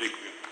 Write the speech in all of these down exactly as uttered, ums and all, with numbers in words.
ਦੇਖਦੇ ਹਾਂ।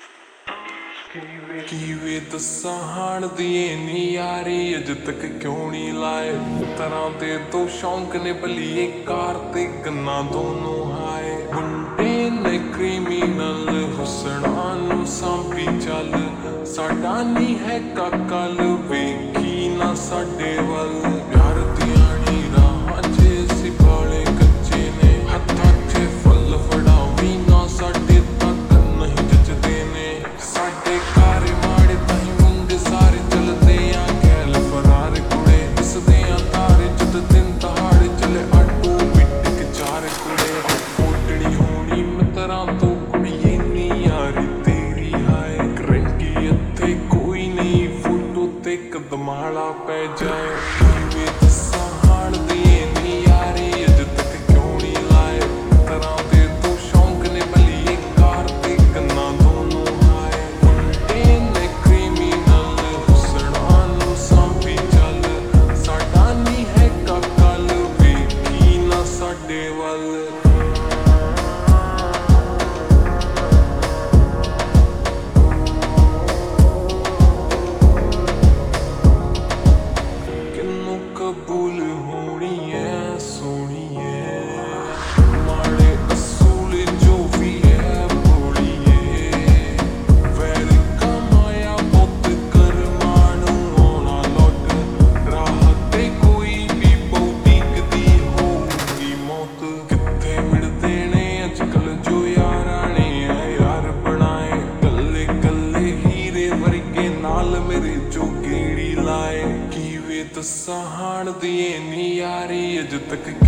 ਕੀ ਵੇ ਦੱਸਾਂ ਹਾਣ ਦੀ ਨੀ ਯਾਰੀ ਅਜ ਤੱਕ ਕਿਉਂ ਨਹੀਂ ਲਾਏ ਤਰ੍ਹਾਂ ਦੇ ਦੋ ਸ਼ੌਂਕ ਨੇ ਭਲੀਏ ਕਾਰ ਤੇ ਗੰਨਾ ਦੋਨੋਂ ਹਾਏ ਮੁੰਡੇ ਨੇ ਕ੍ਰਿਮੀਨਲ ਹੁਸਨਾਂ ਨੂੰ ਸਾਂਭੀ ਚੱਲ ਸਾਡਾ ਨਹੀਂ ਹੈ ਕਾਕਲ ਵੇਖੀ ਨਾ ਸਾਡੇ ਵੱਲ ਪਿਆਰ ਦੀਆਂ ਨੀ ਰਾਹਾਂ ਚ ਅਸੀਂ ਬਾਲੇ ਕੱਚੇ ਨੇ ਹੱਥਾਂ ਚ ਫੁੱਲ ਫੜਾਵੀ ਨਾ ਸਾਡੇ ਤੱਕ ਨਹੀਂ ਜੱਜਦੇ ਨੇ ਸਾਡੇ ਘਰ ਮਾੜੇ ਤਾਹੀਂ ਮੰਗ ਸਾਰੇ ਚੱਲਦੇ ਆ ਗੈਲ ਫਰਾਰ ਕੁੜੇ ਦਿਸਦੇ ਆ ਤਾਰੇ ਜਦ ਦਿਨ ਦਹਾੜੇ ਚੱਲੇ ਆਟੋ ਪਿੱਟ ਚਾਰ ਕੁੜੇ ਕੋਟੜੀ ਹੋਣੀ ਮਿੱਤਰਾਂ ਤੋਂ ਕੁੜੀਏ ਨੀ ਯਾਰੀ ਤੇਰੀ ਹਾਏ ਕਰੰਗੀ ਇੱਥੇ ਕੋਈ ਨਹੀਂ ਫੋਟੋ ਤੇ ਕਦਮਾਲਾ ਪੈ ਜਾਏ ਵੇ ਦੱਸਾਂ ਹਾਣ ਦੀ ਨੀ ਯਾਰੀ ਅਜ ਤੱਕ ਕਿਉਂ ਨਹੀਂ ਲਾਏ ਤਰ੍ਹਾਂ ਦੇ ਦੋ ਸ਼ੌਂਕ ਨੇ ਭਲੀਏ ਕਾਰ ਤੇ ਗੰਨਾ ਦੋਨੋਂ ਹਾਏ ਮੁੰਡੇ ਨੇ ਕ੍ਰਿਮੀਨਲ ਹੁਸਨਾਂ ਨੂੰ ਸਾਂਭੀ ਚੱਲ ਸਾਡਾ ਨਹੀਂ ਹੈ ਕਾਕਲ ਵੇਖੀ ਨਾ ਸਾਡੇ ਵੱਲ ਕਿਨੂੰ ਕਬੂਲ ਹੋਣੀ ਐ ਸੋਹਣੀਏ ਮਾੜੇ ਅਸੂਲ ਜੋ ਵੀ ਐ ਬੋਲੀਏ ਵੈਰ ਕਮਾਇਆ ਪੁੱਤ ਕਰਮਾਂ ਨੂੰ ਆਉਣਾ ਲੁੱਟ ਰਾਹ ਤੇ ਕੋਈ ਵੀ ਬਹੁਤੀ ਕਦੀ ਹੋਊਗੀ ਮੌਤ ਕਿੱਥੇ ਮਿਲਦੇ ਨੇ ਅੱਜ ਕੱਲ ਜੋ ਯਾਰਾਂ ਨੇ ਐ ਯਾਰ ਬਣਾਏ ਕੱਲੇ ਕੱਲੇ ਹੀਰੇ ਵਰਗੇ ਨਾਲ ਮੇਰੇ ਜੋ ਗੇੜੀ ਲਾਏ ਕੀ ਵੇ ਦੱਸਾਂ ਹਾਣ ਦੀ ਨੀ ਯਾਰੀ ਅਜ ਤੱਕ